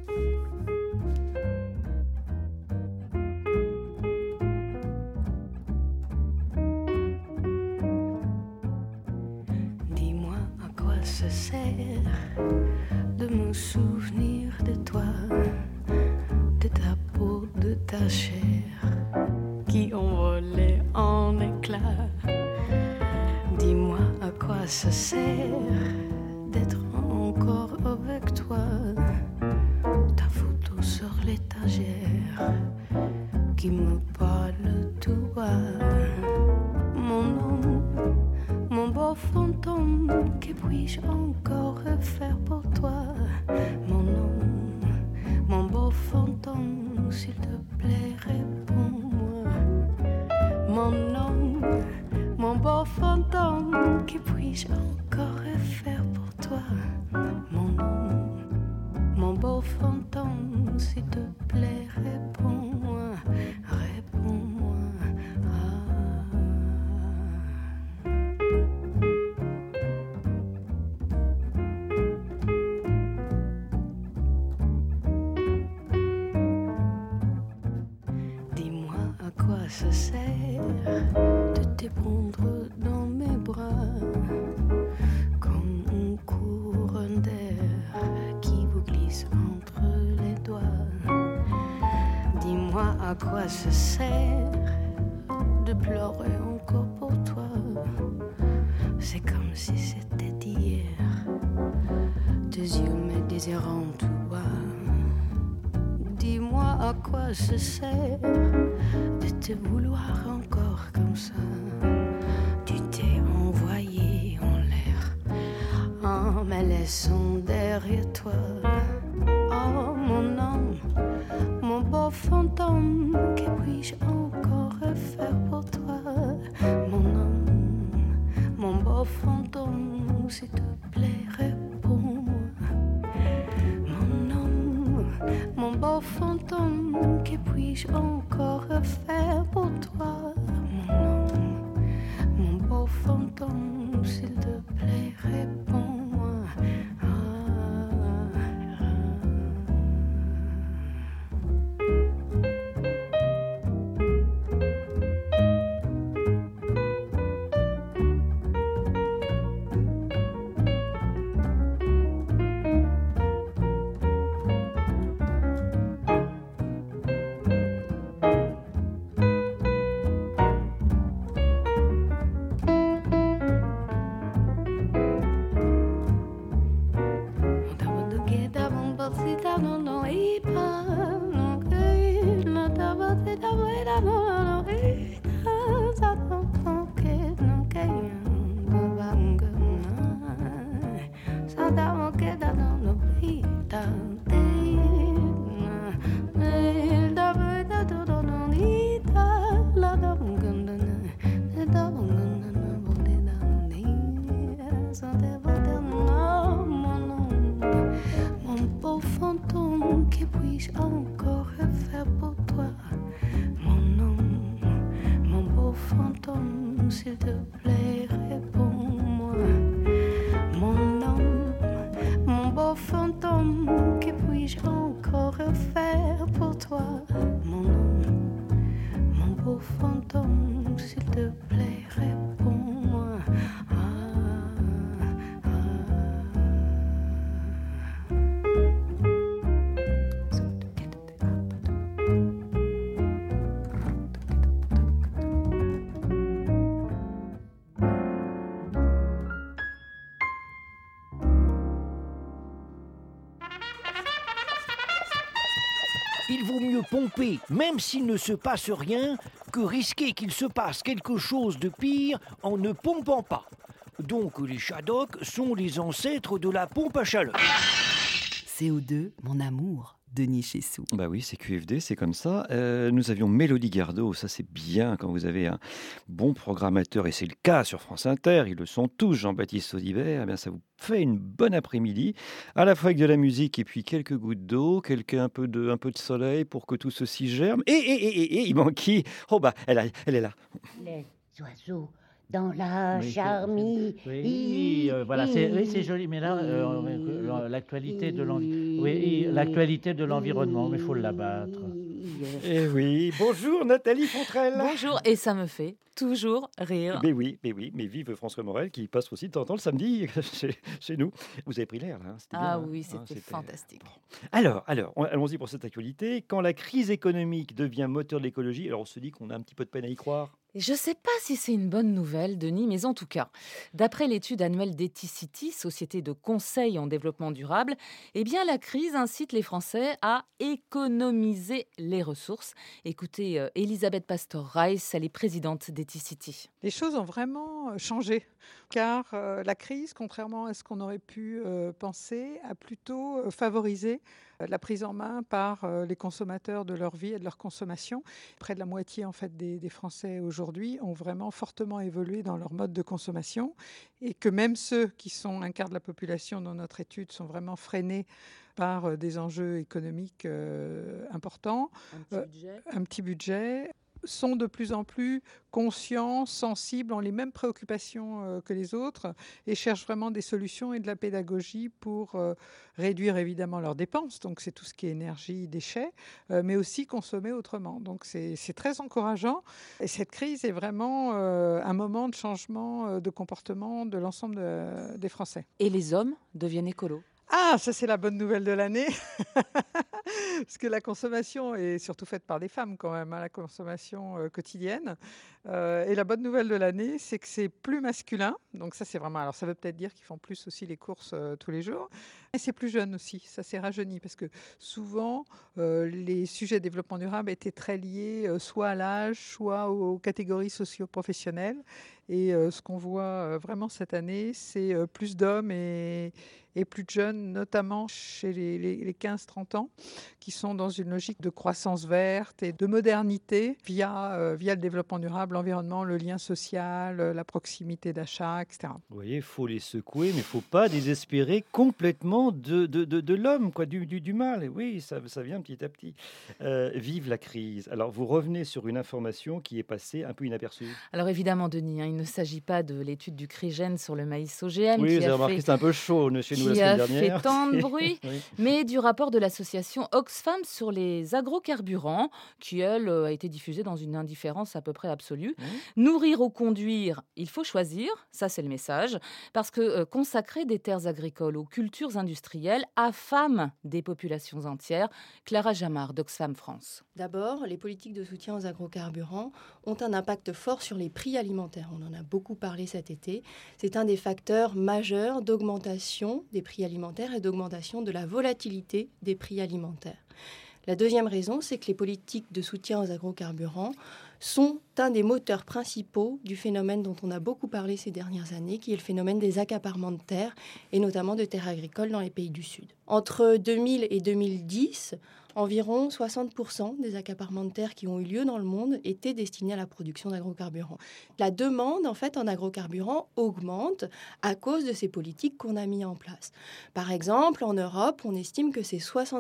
Dis-moi à quoi ça sert de me souvenir de toi, de ta peau, de ta chair qui envolait en éclats. Dis-moi à quoi ça sert d'être encore avec toi, ta photo sur l'étagère qui me parle tout bas. Mon nom, mon beau fantôme, que puis-je encore faire pour toi? Mon nom, mon beau fantôme, s'il te plaît, réponds-moi. Mon nom, mon beau fantôme, que puis-je encore faire pour toi? sert de te prendre dans mes bras comme une couronne d'air qui vous glisse entre les doigts. Dis-moi à quoi ça sert de pleurer encore pour toi. C'est comme si c'était hier, tes yeux me désirant tout bas. Dis-moi à quoi ça sert de te vouloir encore comme ça. Tu t'es envoyé en l'air en me laissant derrière toi. Oh mon âme, mon beau fantôme, que puis-je encore faire pour toi? Mon âme, mon beau fantôme, s'il te plaît, réponds-moi. Mon âme, mon beau fantôme, que puis-je encore faire pour toi? Mon âme, mon beau fantôme, s'il te plaît, réponds-moi. S'il te plaît, réponds-moi. Mon homme, mon beau fantôme, que puis-je encore faire pour toi? Mon homme, mon beau fantôme, s'il te plaît, réponds-moi. Il vaut mieux pomper, même s'il ne se passe rien, que risquer qu'il se passe quelque chose de pire en ne pompant pas. Donc les Shadocks sont les ancêtres de la pompe à chaleur. CO2, mon amour, Denis Chessou. Bah oui, c'est QFD, c'est comme ça. Nous avions Mélodie Gardot, ça c'est bien quand vous avez un bon programmateur, et c'est le cas sur France Inter, ils le sont tous, Jean-Baptiste Audibert, eh bien ça vous fait une bonne après-midi, à la fois avec de la musique et puis quelques gouttes d'eau, un peu de soleil pour que tout ceci germe. Et il manque qui? Oh bah, elle est là. Les oiseaux dans la charmille. Oui, voilà, c'est joli, mais là, l'actualité de l'environnement, mais il faut l'abattre. Eh oui, bonjour Nathalie Fontrelle. Bonjour, et ça me fait toujours rire. Mais oui, mais vive François Morel qui passe aussi de temps en temps le samedi chez nous. Vous avez pris l'air là, c'était bien. Ah oui, c'était fantastique. Bon. Alors, allons-y pour cette actualité. Quand la crise économique devient moteur de l'écologie, alors on se dit qu'on a un petit peu de peine à y croire. Je ne sais pas si c'est une bonne nouvelle, Denis, mais en tout cas, d'après l'étude annuelle d'Ethicity, société de conseil en développement durable, eh bien la crise incite les Français à économiser les ressources. Écoutez, Elisabeth Pastor-Rice, elle est présidente d'Ethicity. Les choses ont vraiment changé, car la crise, contrairement à ce qu'on aurait pu penser, a plutôt favorisé la prise en main par les consommateurs de leur vie et de leur consommation. Près de la moitié en fait, des Français aujourd'hui ont vraiment fortement évolué dans leur mode de consommation, et que même ceux qui sont un quart de la population dans notre étude sont vraiment freinés par des enjeux économiques importants. Un petit budget. Un petit budget. sont de plus en plus conscients, sensibles, ont les mêmes préoccupations que les autres et cherchent vraiment des solutions et de la pédagogie pour réduire évidemment leurs dépenses, donc c'est tout ce qui est énergie, déchets, mais aussi consommer autrement. Donc c'est très encourageant et cette crise est vraiment un moment de changement de comportement de l'ensemble des Français. Et les hommes deviennent écolos. Ah, ça c'est la bonne nouvelle de l'année, parce que la consommation est surtout faite par des femmes quand même, la consommation quotidienne. Et la bonne nouvelle de l'année, c'est que c'est plus masculin, donc ça c'est vraiment, alors ça veut peut-être dire qu'ils font plus aussi les courses tous les jours. Et c'est plus jeune aussi, ça s'est rajeuni, parce que souvent les sujets de développement durable étaient très liés soit à l'âge, soit aux catégories socio-professionnelles. Et ce qu'on voit vraiment cette année, c'est plus d'hommes et plus de jeunes, notamment chez les 15-30 ans, qui sont dans une logique de croissance verte et de modernité via le développement durable, l'environnement, le lien social, la proximité d'achat, etc. Vous voyez, il faut les secouer, mais il ne faut pas désespérer complètement de l'homme, quoi, du mal. Et oui, ça vient petit à petit. Vive la crise. Alors, vous revenez sur une information qui est passée un peu inaperçue. Alors évidemment, Denis, il ne s'agit pas de l'étude du CRIGEN sur le maïs OGM. Oui, vous avez remarqué, c'est un peu chaud chez nous la semaine dernière. Qui a fait tant de bruit, oui. Mais du rapport de l'association Oxfam sur les agrocarburants, qui, elle, a été diffusée dans une indifférence à peu près absolue. Nourrir ou conduire, il faut choisir, ça c'est le message, parce que consacrer des terres agricoles aux cultures industrielles affame des populations entières. Clara Jamard d'Oxfam France. D'abord, les politiques de soutien aux agrocarburants ont un impact fort sur les prix alimentaires. On en a beaucoup parlé cet été. C'est un des facteurs majeurs d'augmentation des prix alimentaires et d'augmentation de la volatilité des prix alimentaires. La deuxième raison, c'est que les politiques de soutien aux agrocarburants sont un des moteurs principaux du phénomène dont on a beaucoup parlé ces dernières années, qui est le phénomène des accaparements de terres, et notamment de terres agricoles dans les pays du Sud. Entre 2000 et 2010, environ 60% des accaparements de terres qui ont eu lieu dans le monde étaient destinés à la production d'agrocarburants. La demande, en fait, en agrocarburants augmente à cause de ces politiques qu'on a mis en place. Par exemple, en Europe, on estime que c'est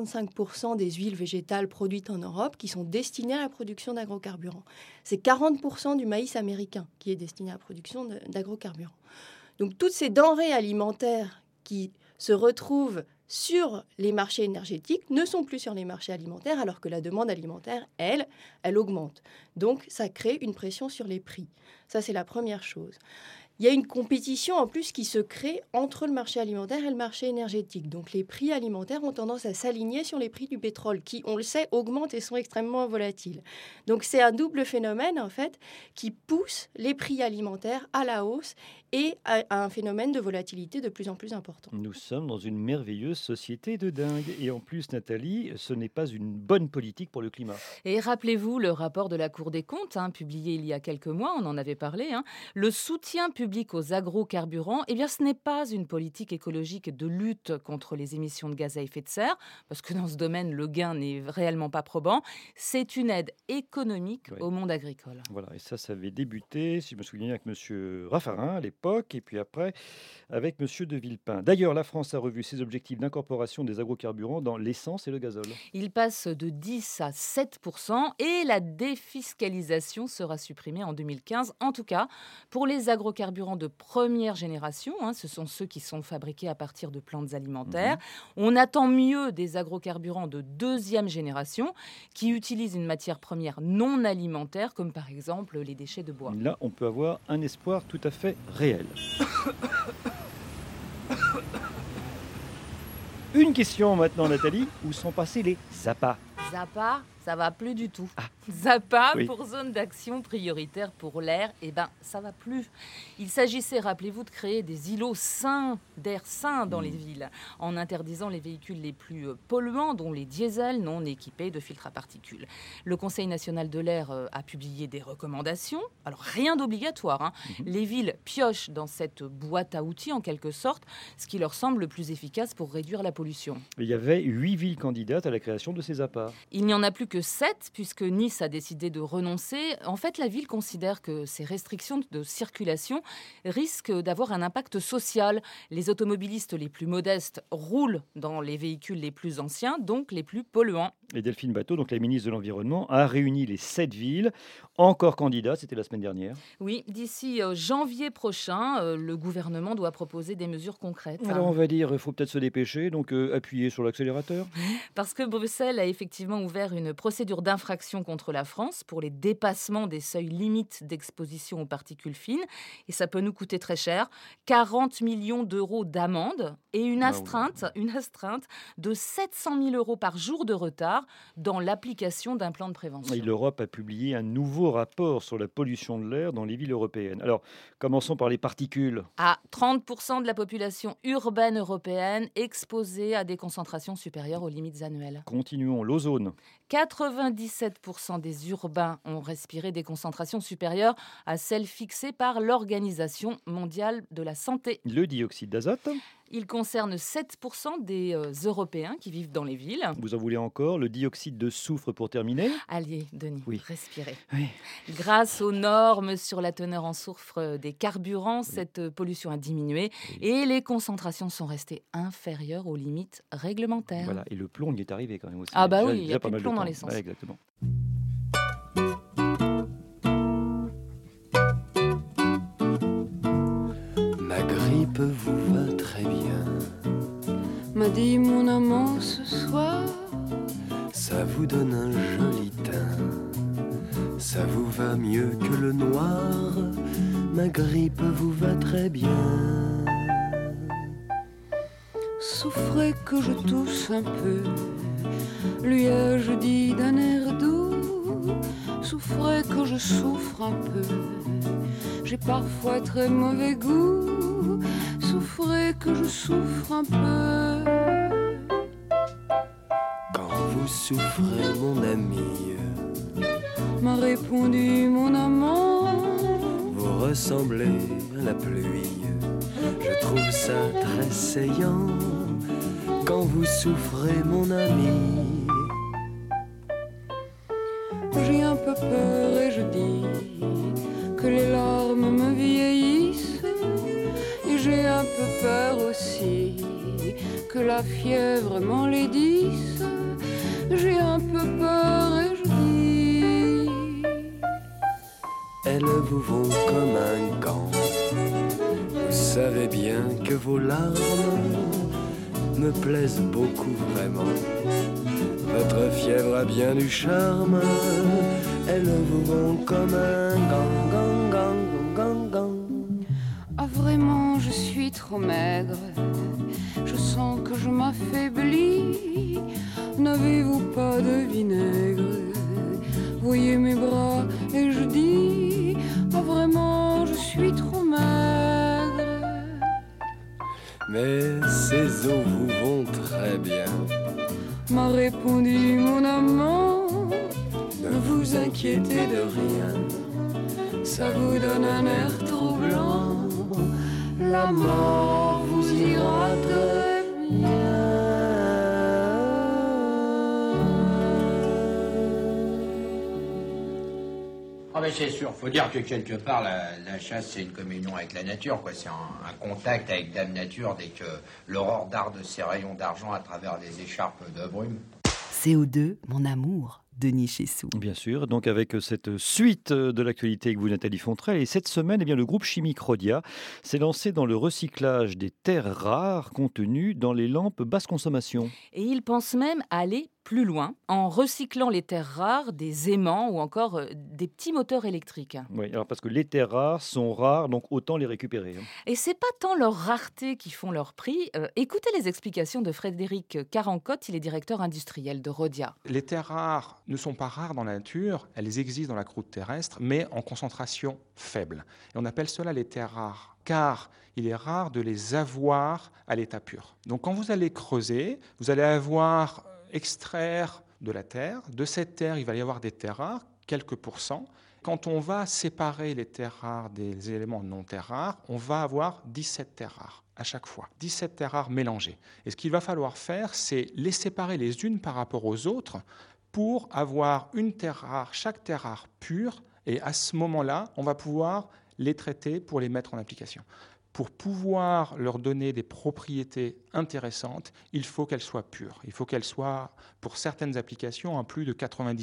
65% des huiles végétales produites en Europe qui sont destinées à la production d'agrocarburants. C'est 40% du maïs américain qui est destiné à la production d'agrocarburants. Donc, toutes ces denrées alimentaires qui se retrouvent sur les marchés énergétiques ne sont plus sur les marchés alimentaires, alors que la demande alimentaire, elle augmente. Donc, ça crée une pression sur les prix. Ça, c'est la première chose. Il y a une compétition en plus qui se crée entre le marché alimentaire et le marché énergétique. Donc les prix alimentaires ont tendance à s'aligner sur les prix du pétrole qui, on le sait, augmentent et sont extrêmement volatiles. Donc c'est un double phénomène en fait qui pousse les prix alimentaires à la hausse et à un phénomène de volatilité de plus en plus important. Nous sommes dans une merveilleuse société de dingue. Et en plus, Nathalie, ce n'est pas une bonne politique pour le climat. Et rappelez-vous le rapport de la Cour des comptes, publié il y a quelques mois, on en avait parlé. Le soutien public aux agrocarburants, eh bien, ce n'est pas une politique écologique de lutte contre les émissions de gaz à effet de serre, parce que dans ce domaine, le gain n'est réellement pas probant. C'est une aide économique au monde agricole. Voilà, et ça avait débuté, si je me souviens, avec M. Raffarin à l'époque, et puis après avec M. de Villepin. D'ailleurs, la France a revu ses objectifs d'incorporation des agrocarburants dans l'essence et le gazole. Il passe de 10 à 7% et la défiscalisation sera supprimée en 2015. En tout cas, pour les agrocarburants de première génération, ce sont ceux qui sont fabriqués à partir de plantes alimentaires. On attend mieux des agrocarburants de deuxième génération qui utilisent une matière première non alimentaire, comme par exemple les déchets de bois. Là, on peut avoir un espoir tout à fait réel. Une question maintenant, Nathalie. Où sont passés les ZAPA ? ZAPA, ça va plus du tout. ZAPA, oui. Pour zone d'action prioritaire pour l'air, ça va plus. Il s'agissait, rappelez-vous, de créer des îlots d'air sain dans les villes, en interdisant les véhicules les plus polluants, dont les diesels non équipés de filtres à particules. Le Conseil national de l'air a publié des recommandations. Alors, rien d'obligatoire. Les villes piochent dans cette boîte à outils, en quelque sorte, ce qui leur semble le plus efficace pour réduire la pollution. Il y avait 8 villes candidates à la création de ces ZAPA. Il n'y en a plus que 7, puisque Nice a décidé de renoncer. En fait, la ville considère que ces restrictions de circulation risquent d'avoir un impact social. Les automobilistes les plus modestes roulent dans les véhicules les plus anciens, donc les plus polluants. Et Delphine Batho, donc la ministre de l'Environnement, a réuni les 7 villes, encore candidats, c'était la semaine dernière. Oui, d'ici janvier prochain, le gouvernement doit proposer des mesures concrètes. Alors on va dire, il faut peut-être se dépêcher, donc appuyer sur l'accélérateur. Parce que Bruxelles a effectivement ouvert une procédure d'infraction contre la France pour les dépassements des seuils limites d'exposition aux particules fines. Et ça peut nous coûter très cher, 40 millions d'euros d'amende et une astreinte de 700 000 euros par jour de retard dans l'application d'un plan de prévention. Et l'Europe a publié un nouveau rapport sur la pollution de l'air dans les villes européennes. Alors, commençons par les particules. À 30% de la population urbaine européenne exposée à des concentrations supérieures aux limites annuelles. Continuons, l'ozone. 97% des urbains ont respiré des concentrations supérieures à celles fixées par l'Organisation mondiale de la santé. Le dioxyde d'azote. Il concerne 7% des Européens qui vivent dans les villes. Vous en voulez encore? Le dioxyde de soufre pour terminer? Allez, Denis, respirez. Oui. Grâce aux normes sur la teneur en soufre des carburants, cette pollution a diminué et les concentrations sont restées inférieures aux limites réglementaires. Voilà, et le plomb y est arrivé quand même aussi. Ah bah oui, il n'y a plus de plomb dans l'essence. Ouais, exactement. Ma grippe vous va très bien, m'a dit mon amant ce soir. Ça vous donne un joli teint, ça vous va mieux que le noir. Ma grippe vous va très bien. Souffrez que je tousse un peu, lui ai-je dit d'un air doux. Souffrez que je souffre un peu, j'ai parfois très mauvais goût. Souffrez que je souffre un peu. Quand vous souffrez, mon ami, m'a répondu mon amant, vous ressemblez à la pluie. Je trouve ça très saillant. Quand vous souffrez, mon ami, j'ai un peu peur et je dis que les larmes me vieillissent. Et j'ai un peu peur aussi que la fièvre m'enlaidisse. J'ai un peu peur et je dis, elles vous vont comme un gant. Vous savez bien que vos larmes me plaisent beaucoup vraiment. Votre fièvre a bien du charme. Elles vous vont comme un gant, gant, gant, gant, gant. Ah vraiment je suis trop maigre, je sens que je m'affaiblis. N'avez-vous pas de vinaigre? Voyez mes bras et je dis, ah vraiment je suis trop maigre. Mais ces os vous vont très bien, m'a répondu mon amant. ne vous inquiétez de rien, ça vous donne un air troublant. La mort vous ira très bien. Ah ben c'est sûr, faut dire que quelque part la chasse c'est une communion avec la nature, quoi. C'est un contact avec Dame Nature dès que l'aurore darde ses rayons d'argent à travers les écharpes de brume. CO2, mon amour, Denis Chessou. Bien sûr, donc avec cette suite de l'actualité avec vous, Nathalie Fontrel. Et cette semaine, eh bien, le groupe chimique Rhodia s'est lancé dans le recyclage des terres rares contenues dans les lampes basse consommation. Et il pense même aller plus loin, en recyclant les terres rares, des aimants ou encore des petits moteurs électriques. Oui, alors parce que les terres rares sont rares, donc autant les récupérer. Et c'est pas tant leur rareté qui font leur prix. Écoutez les explications de Frédéric Carancotte, il est directeur industriel de Rhodia. Les terres rares ne sont pas rares dans la nature, elles existent dans la croûte terrestre, mais en concentration faible. Et on appelle cela les terres rares, car il est rare de les avoir à l'état pur. Donc quand vous allez creuser, vous allez extraire de la terre. De cette terre, il va y avoir des terres rares, quelques pourcents. Quand on va séparer les terres rares des éléments non terres rares, on va avoir 17 terres rares à chaque fois. 17 terres rares mélangées. Et ce qu'il va falloir faire, c'est les séparer les unes par rapport aux autres pour avoir une terre rare, chaque terre rare pure. Et à ce moment-là, on va pouvoir les traiter pour les mettre en application. Pour pouvoir leur donner des propriétés intéressantes, il faut qu'elles soient pures. Il faut qu'elles soient, pour certaines applications, à plus de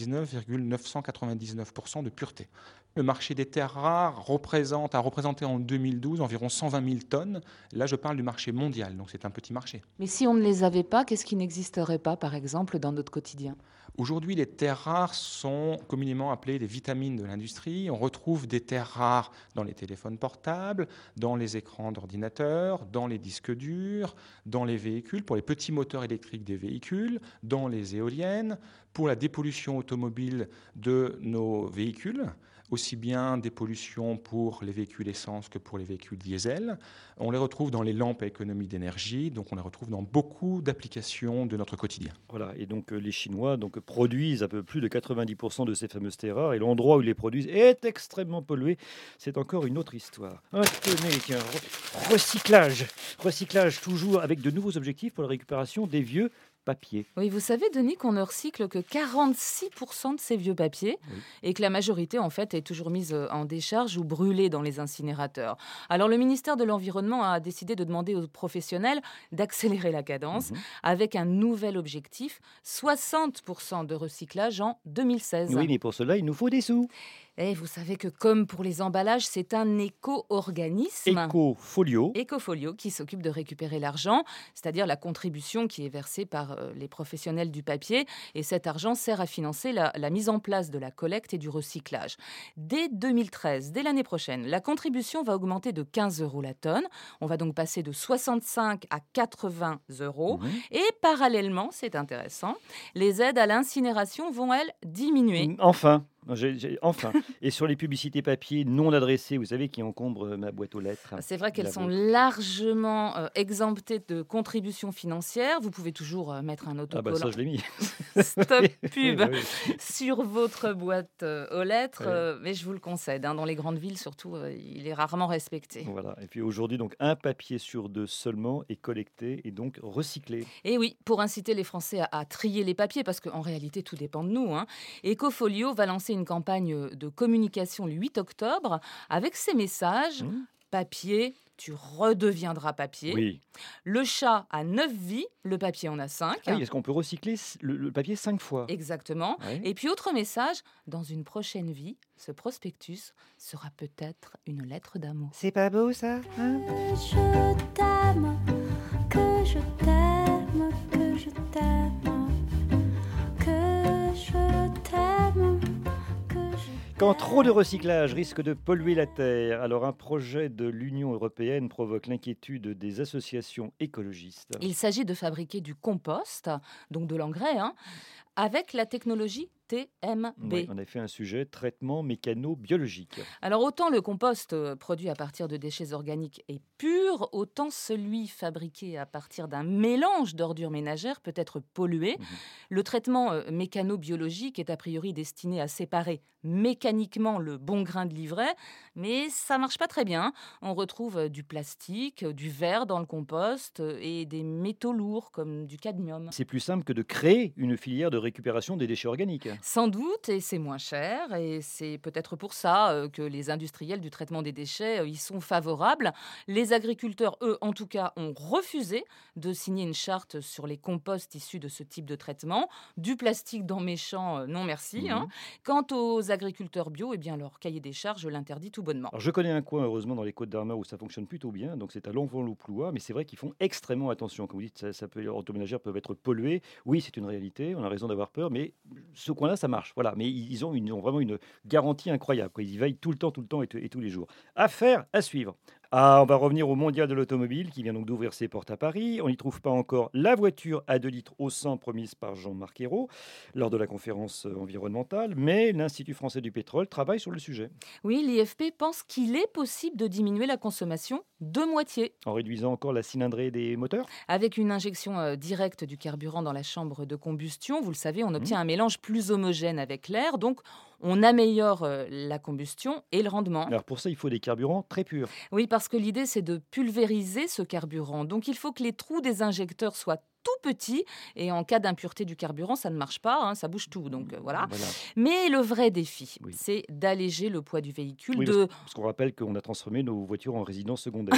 99,999% de pureté. Le marché des terres rares a représenté en 2012 environ 120 000 tonnes. Là, je parle du marché mondial, donc c'est un petit marché. Mais si on ne les avait pas, qu'est-ce qui n'existerait pas, par exemple, dans notre quotidien ? Aujourd'hui, les terres rares sont communément appelées les vitamines de l'industrie. On retrouve des terres rares dans les téléphones portables, dans les écrans d'ordinateur, dans les disques durs, dans les véhicules, pour les petits moteurs électriques des véhicules, dans les éoliennes, pour la dépollution automobile de nos véhicules, aussi bien des pollutions pour les véhicules essence que pour les véhicules diesel. On les retrouve dans les lampes à économie d'énergie, donc on les retrouve dans beaucoup d'applications de notre quotidien. Voilà, et donc les Chinois produisent un peu plus de 90% de ces fameuses terres rares, et l'endroit où ils les produisent est extrêmement pollué. C'est encore une autre histoire. Tenez, tiens, recyclage toujours avec de nouveaux objectifs pour la récupération des vieux papier. Oui, vous savez, Denis, qu'on ne recycle que 46% de ces vieux papiers et que la majorité, en fait, est toujours mise en décharge ou brûlée dans les incinérateurs. Alors, le ministère de l'Environnement a décidé de demander aux professionnels d'accélérer la cadence avec un nouvel objectif, 60% de recyclage en 2016. Oui, mais pour cela, il nous faut des sous. Et vous savez que comme pour les emballages, c'est un éco-organisme. Ecofolio qui s'occupe de récupérer l'argent, c'est-à-dire la contribution qui est versée par les professionnels du papier. Et cet argent sert à financer la mise en place de la collecte et du recyclage. Dès 2013, dès l'année prochaine, la contribution va augmenter de 15 € la tonne. On va donc passer de 65 à 80 €. Et parallèlement, c'est intéressant, les aides à l'incinération vont, elles, diminuer. Enfin. Et sur les publicités papier non adressées, vous savez, qui encombrent ma boîte aux lettres. C'est vrai qu'elles sont largement exemptées de contributions financières. Vous pouvez toujours mettre un autocollant. Ah bah ça, je l'ai mis. Stop pub sur votre boîte aux lettres. Mais je vous le concède, dans les grandes villes surtout, il est rarement respecté. Voilà. Et puis aujourd'hui, donc, un papier sur 2 seulement est collecté et donc recyclé. Et oui, pour inciter les Français à trier les papiers, parce qu'en réalité, tout dépend de nous. Ecofolio va lancer une campagne de communication le 8 octobre avec ces messages. Papier, tu redeviendras papier. Oui. Le chat a 9 vies, le papier en a 5. Ah oui, est-ce qu'on peut recycler le papier 5 fois ? Exactement. Ouais. Et puis autre message, dans une prochaine vie, ce prospectus sera peut-être une lettre d'amour. C'est pas beau ça, Je t'aime, que je t'aime, que je t'aime, que je t'aime. Quand trop de recyclage risque de polluer la terre, alors un projet de l'Union européenne provoque l'inquiétude des associations écologistes. Il s'agit de fabriquer du compost, donc de l'engrais, avec la technologie TMB. Oui, on a fait un sujet traitement mécano-biologique. Alors autant le compost produit à partir de déchets organiques est pur, autant celui fabriqué à partir d'un mélange d'ordures ménagères peut être pollué. Le traitement mécano-biologique est a priori destiné à séparer mécaniquement le bon grain de l'ivraie, mais ça marche pas très bien. On retrouve du plastique, du verre dans le compost et des métaux lourds comme du cadmium. C'est plus simple que de créer une filière de récupération des déchets organiques. Sans doute, et c'est moins cher, et c'est peut-être pour ça que les industriels du traitement des déchets y sont favorables. Les agriculteurs, eux, en tout cas, ont refusé de signer une charte sur les composts issus de ce type de traitement. Du plastique dans mes champs, non merci. Quant aux agriculteurs bio, eh bien, leur cahier des charges l'interdit tout bonnement. Alors, je connais un coin, heureusement, dans les Côtes-d'Armor où ça fonctionne plutôt bien, donc c'est à Longvent-le-Plouat, mais c'est vrai qu'ils font extrêmement attention. Comme vous dites, les automénagères peuvent être polluées. Oui, c'est une réalité, on a raison d'avoir peur, mais ce coin-là, ça marche. Voilà. Mais ils ont vraiment une garantie incroyable. Ils y veillent tout le temps et tous les jours. Affaire à suivre. On va revenir au Mondial de l'automobile qui vient donc d'ouvrir ses portes à Paris. On n'y trouve pas encore la voiture à 2 litres au 100 promise par Jean-Marc Ayrault lors de la conférence environnementale, mais l'Institut français du pétrole travaille sur le sujet. Oui, l'IFP pense qu'il est possible de diminuer la consommation de moitié. En réduisant encore la cylindrée des moteurs ? Avec une injection directe du carburant dans la chambre de combustion, vous le savez, on obtient un mélange plus homogène avec l'air, donc on améliore la combustion et le rendement. Alors pour ça, il faut des carburants très purs. Oui, parce que l'idée, c'est de pulvériser ce carburant. Donc il faut que les trous des injecteurs soient tout petit et en cas d'impureté du carburant, ça ne marche pas, hein, ça bouge tout. Donc voilà. Mais le vrai défi, c'est d'alléger le poids du véhicule. Oui, parce qu'on rappelle qu'on a transformé nos voitures en résidence secondaire.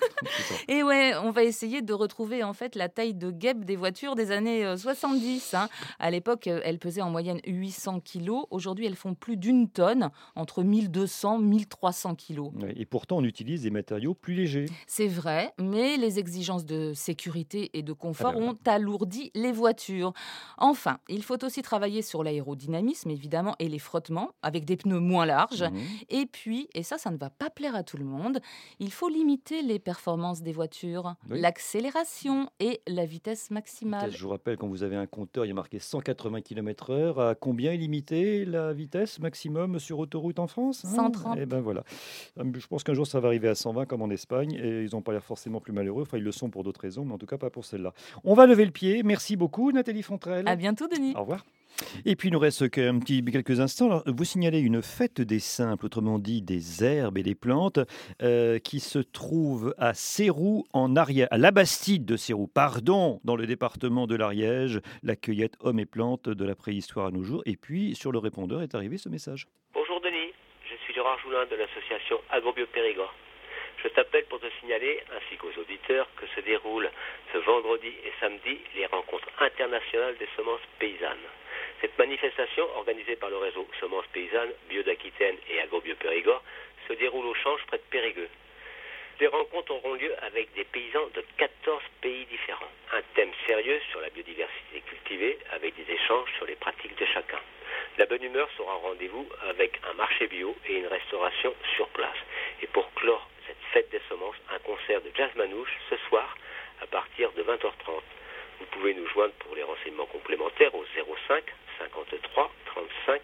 Et ouais, on va essayer de retrouver en fait la taille de guêpe des voitures des années 70. Hein. À l'époque, elles pesaient en moyenne 800 kilos. Aujourd'hui, elles font plus d'1 tonne, entre 1200 et 1300 kilos. Et pourtant, on utilise des matériaux plus légers. C'est vrai, mais les exigences de sécurité et de confort ont alourdi les voitures. Enfin, il faut aussi travailler sur l'aérodynamisme, évidemment, et les frottements, avec des pneus moins larges. Et puis, et ça ne va pas plaire à tout le monde, il faut limiter les performances des voitures, l'accélération et la vitesse maximale. Je vous rappelle, quand vous avez un compteur, il y a marqué 180 km/h. À combien est limitée la vitesse maximum sur autoroute en France 130. Et ben voilà. Je pense qu'un jour, ça va arriver à 120 comme en Espagne. Et ils n'ont pas l'air forcément plus malheureux. Enfin, ils le sont pour d'autres raisons, mais en tout cas pas pour celle-là. On va lever le pied. Merci beaucoup, Nathalie Fontrelle. À bientôt, Denis. Au revoir. Et puis, il nous reste quelques instants. Alors, vous signalez une fête des simples, autrement dit des herbes et des plantes, qui se trouve à Céroux, à la Bastide de Céroux, dans le département de l'Ariège, la cueillette hommes et plantes de la préhistoire à nos jours. Et puis, sur le répondeur est arrivé ce message. Bonjour Denis, je suis Gérard Joulin de l'association Agrobio Périgord. Je t'appelle pour te signaler, ainsi qu'aux auditeurs, que se déroulent ce vendredi et samedi les rencontres internationales des semences paysannes. Cette manifestation, organisée par le réseau Semences Paysannes, Bio d'Aquitaine et Agrobio Périgord, se déroule au Change près de Périgueux. Les rencontres auront lieu avec des paysans de 14 pays différents. Un thème sérieux sur la biodiversité cultivée, avec des échanges sur les pratiques de chacun. La bonne humeur sera au rendez-vous avec un marché bio et une restauration sur place. Et pour clore cette fête des semences, un concert de jazz manouche ce soir à partir de 20h30. Vous pouvez nous joindre pour les renseignements complémentaires au 05 53 35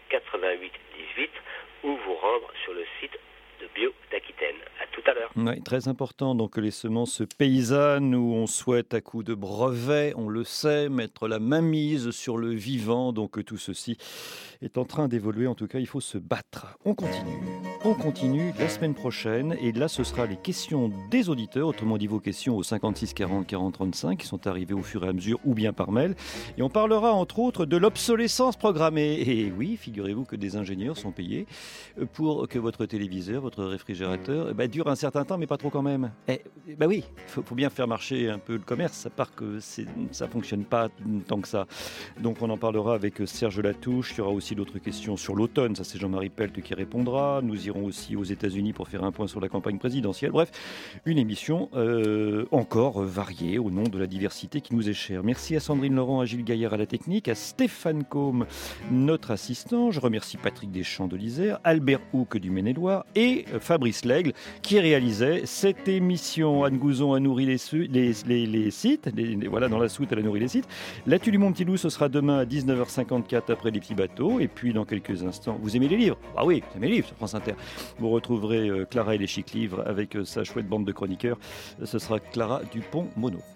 88 18 ou vous rendre sur le site de Bio d'Aquitaine. À tout à l'heure. Oui, très important, donc les semences paysannes où on souhaite à coup de brevets, on le sait, mettre la mainmise sur le vivant, donc tout ceci est en train d'évoluer, en tout cas il faut se battre. On continue la semaine prochaine et là ce sera les questions des auditeurs, autrement dit vos questions au 56 40 40 35 qui sont arrivées au fur et à mesure ou bien par mail et on parlera entre autres de l'obsolescence programmée. Et oui, figurez-vous que des ingénieurs sont payés pour que votre téléviseur, votre réfrigérateur dure un certain temps mais pas trop quand même. Oui, il faut bien faire marcher un peu le commerce, à part que ça ne fonctionne pas tant que ça. Donc on en parlera avec Serge Latouche, il y aura aussi d'autres questions sur l'automne, ça c'est Jean-Marie Pelt qui répondra, nous irons aussi aux États-Unis pour faire un point sur la campagne présidentielle, bref, une émission encore variée au nom de la diversité qui nous est chère. Merci à Sandrine Laurent, à Gilles Gaillard à la technique, à Stéphane Combe, notre assistant, je remercie Patrick Deschamps de l'Isère, Albert Houck du Maine-et-Loire et Fabrice Lègle qui réalisait cette émission. Anne Gouzon a nourri les sites, voilà, dans la soute elle a nourri les sites. L'actu du Mont-Petit-Loup, ce sera demain à 19h54 après les petits bateaux et puis dans quelques instants, vous aimez les livres ? Ah oui, vous aimez les livres sur France Inter. Vous retrouverez Clara et les chics livres avec sa chouette bande de chroniqueurs. Ce sera Clara Dupont-Mono.